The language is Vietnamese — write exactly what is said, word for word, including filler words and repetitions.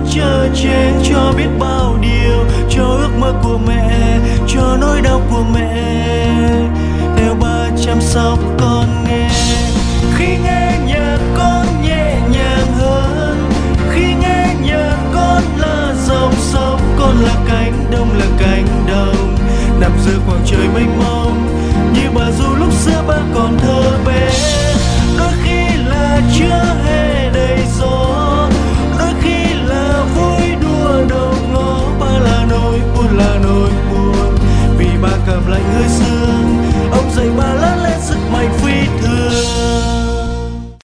chở che cho biết bao điều, cho ước mơ của mẹ, cho nỗi đau của mẹ. Theo ba chăm sóc con nghe, khi nghe nhạc con nhẹ nhàng hơn, khi nghe nhạc con là dòng sông, con là cánh đồng, là cánh đồng nằm giữa khoảng trời mênh mông, như bà Du lúc xưa ba còn thơ bé. Đôi khi là chưa